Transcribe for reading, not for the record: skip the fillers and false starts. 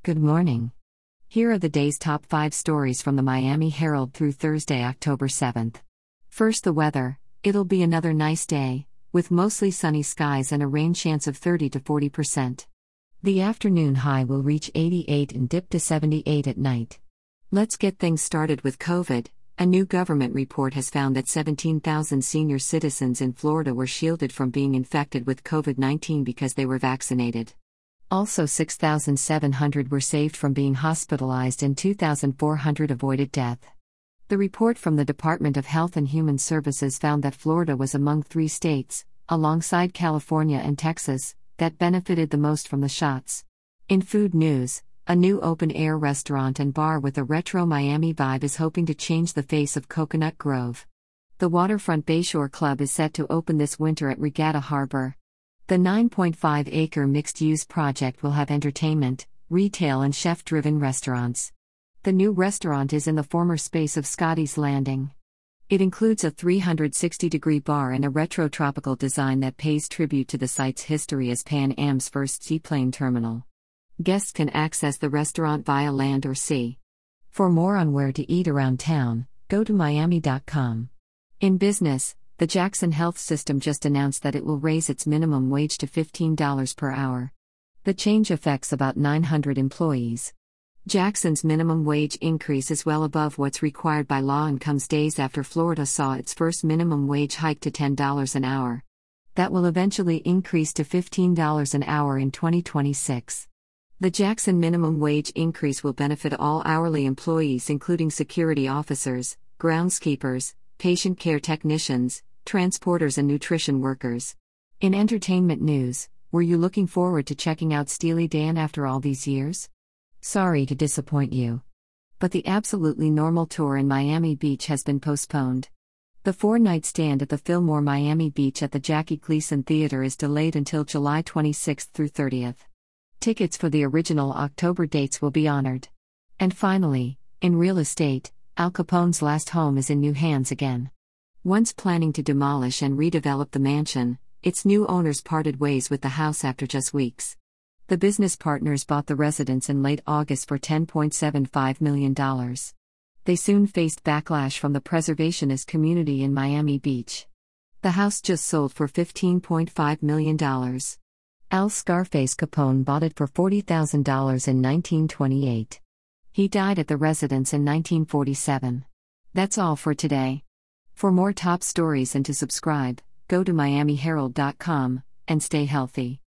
Good morning. Here are the day's top 5 stories from the Miami Herald through Thursday, October 7th. First, the weather. It'll be another nice day, with mostly sunny skies and a rain chance of 30 to 40%. The afternoon high will reach 88 and dip to 78 at night. Let's get things started with COVID. A new government report has found that 17,000 senior citizens in Florida were shielded from being infected with COVID-19 because they were vaccinated. Also, 6,700 were saved from being hospitalized and 2,400 avoided death. The report from the Department of Health and Human Services found that Florida was among 3 states, alongside California and Texas, that benefited the most from the shots. In food news, a new open-air restaurant and bar with a retro Miami vibe is hoping to change the face of Coconut Grove. The Waterfront Bayshore Club is set to open this winter at Regatta Harbor. The 9.5-acre mixed-use project will have entertainment, retail and chef-driven restaurants. The new restaurant is in the former space of Scotty's Landing. It includes a 360-degree bar and a retro-tropical design that pays tribute to the site's history as Pan Am's first seaplane terminal. Guests can access the restaurant via land or sea. For more on where to eat around town, go to miami.com. In business, the Jackson Health System just announced that it will raise its minimum wage to $15 per hour. The change affects about 900 employees. Jackson's minimum wage increase is well above what's required by law and comes days after Florida saw its first minimum wage hike to $10 an hour. That will eventually increase to $15 an hour in 2026. The Jackson minimum wage increase will benefit all hourly employees, including security officers, groundskeepers, patient care technicians, transporters and nutrition workers. In entertainment news, were you looking forward to checking out Steely Dan after all these years? Sorry to disappoint you. But the Absolutely Normal tour in Miami Beach has been postponed. The 4-night stand at the Fillmore Miami Beach at the Jackie Gleason Theater is delayed until July 26 through 30th. Tickets for the original October dates will be honored. And finally, in real estate, Al Capone's last home is in new hands again. Once planning to demolish and redevelop the mansion, its new owners parted ways with the house after just weeks. The business partners bought the residence in late August for $10.75 million. They soon faced backlash from the preservationist community in Miami Beach. The house just sold for $15.5 million. Al Scarface Capone bought it for $40,000 in 1928. He died at the residence in 1947. That's all for today. For more top stories and to subscribe, go to miamiherald.com, and stay healthy.